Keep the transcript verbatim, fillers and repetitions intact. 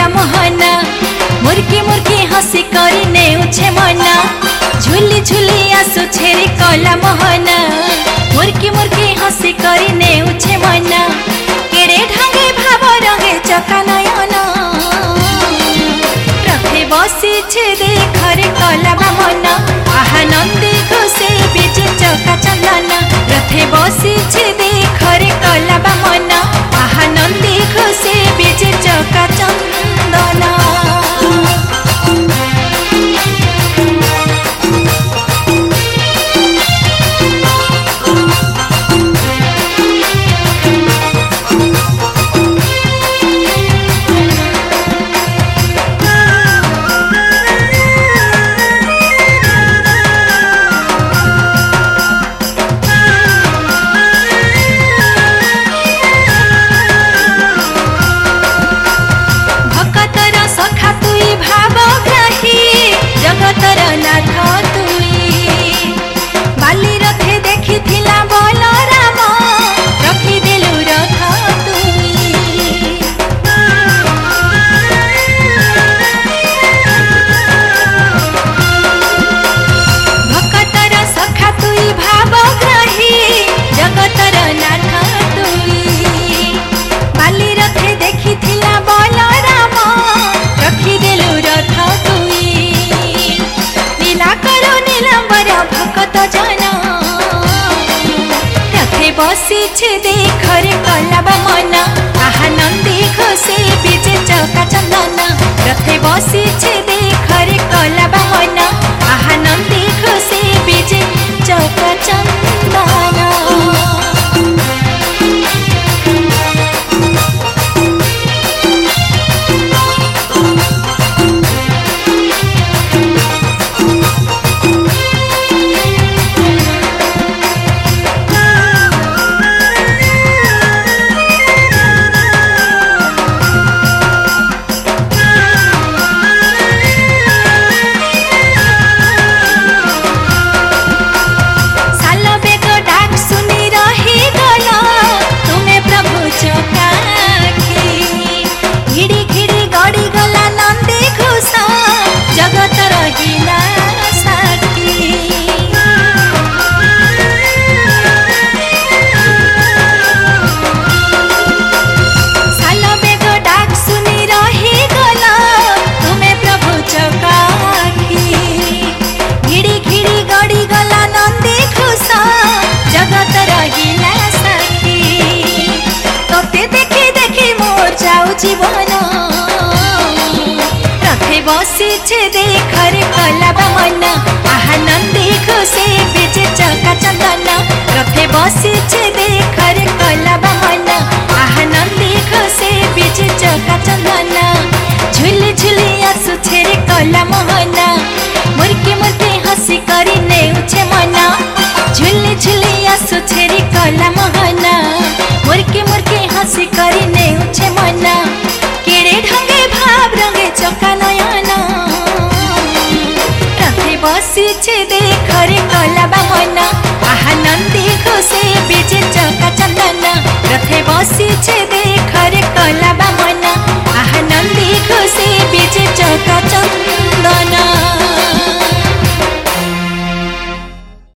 कला मोहना मुर्की मुर्की हसी करी नेउछे मना झुली झुली आसु छेरी कला मोहना मुर्की मुर्की हसी करी नेउछे मना केड़े ढांगे भाव रंगे चका नयन रथे बसी छे देखरे कला मना आहा नंदी खुशी बीजे चका चंदन रथे बसी छे देखरे कला मना आहा नंदी खुशी बीजे चका चंदन। बसी छे देखरे कला मना आहा नंदी खुशी बीजे चौका चंदन रथे बसी छे देखरे कला मना आहा नंदी खुशी बीजे चौका चंदन। जीवन रथे बसी छे देखरे कला मना आहा नंदी खुशी बीजे चका चंदन रथे बसी छे देखरे कला मना आहा नंदी खुशी बीजे चका चंदन झुली झुली आसु छेरी कला मोहना मुर्की मुर्की हसी करी नेउछे मना झुली झुली आसु छेरी कला मोहना मुर्की मुर्की हसी करी नेउछे मना केड़े ढंगे भाव रंगे चका नयन रथे बसी छे देखरे कला मना आहा नंदी खुशी बीजे चका चंदन रथे बसी छे